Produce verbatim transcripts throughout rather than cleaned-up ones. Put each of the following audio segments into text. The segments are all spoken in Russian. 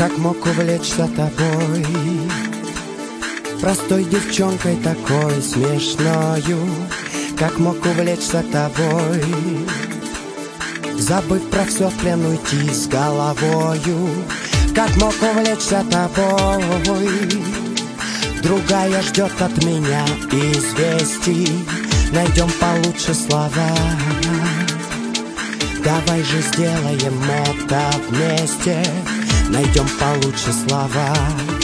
Как мог увлечься тобой, простой девчонкой такой смешною. Как мог увлечься тобой, забыв про все, в плен уйти с головою. Как мог увлечься тобой, другая ждет от меня известий. Найдем получше слова, давай же сделаем это вместе. Найдем получше слова,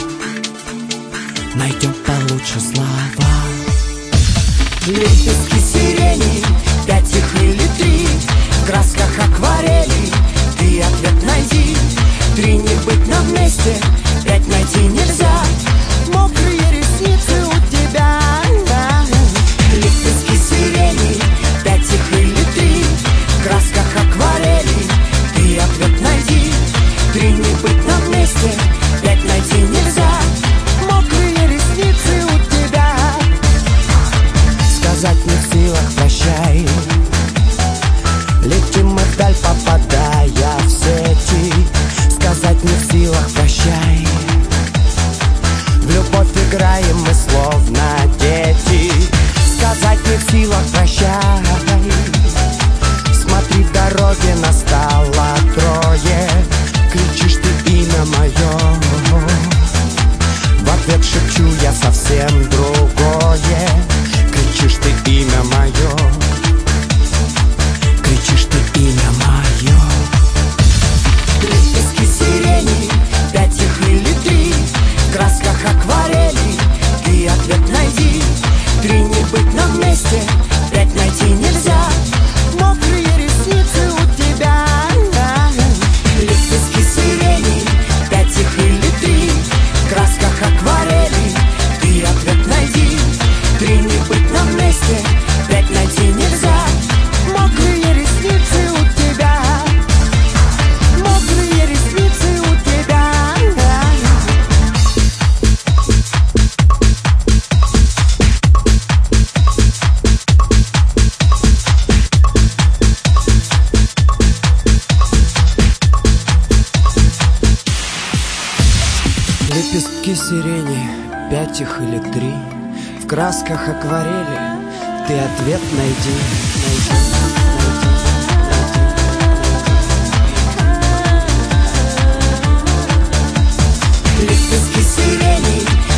найдем получше слова. Лепестки сирени, пять их или три, в красках акварели, ты ответ найди. Три не быть на месте, пять найти нельзя, мокрые ресницы у тебя. Лепестки сирени, пять их или три, в красках акварели, ты ответ найди. Три не быть на месте, пять найти нельзя, мокрые ресницы у тебя. Сказать не в силах прощай, летим мы вдаль, попадая в сети. Сказать не в силах прощай, в любовь играем мы словно дети. Сказать не в силах прощай, смотри, в дороге настало трое. Кричишь ты имя мое, в ответ шепчу я совсем другое. Кричишь ты имя мое, кричишь ты имя мое. Лепестки сирени, пять их или три, в красках акварели, ты ответ найди. Три не быть на месте, пять найти нельзя, мокрые ресницы у тебя. Лепестки сирени, пять их или три, в красках акварели, ты ответ найди. Три не быть на месте, пять найти нельзя, мокрые ресницы у тебя. Мокрые ресницы у тебя. Лепестки сирени, пять их или три, в красках акварели, ты ответ найди, найди, найди, найди. Лепестки сирени,